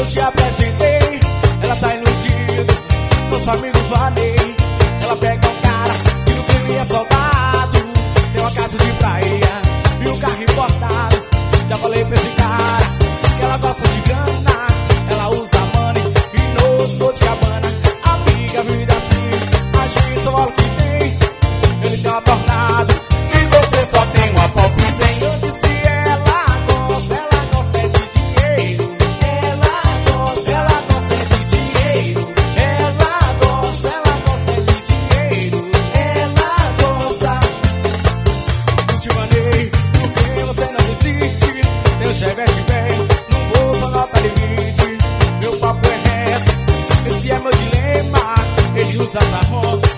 eu te apresentei, ela tá iludida. Nosso amigo Vanei, ela pega um cara que no crime é soldado, tem uma casa de praia e um carro importado. Já falei pra esse cara que ela gosta de grana, ela usa money e no Dolce & Gabbana. Amiga, vida assim, a gente só fala o que tem. Ele tem uma tornado e você só tem uma pop 100. Eu disse ela gosta é de dinheiro. Ela gosta é de dinheiro. Ela gosta é de dinheiro. Ela gosta. Não te mandei porque você não existe. Tem um chevette velho no bolso, nota limite. Meu papo é reto, esse é meu dilema. Ele usa essa roupa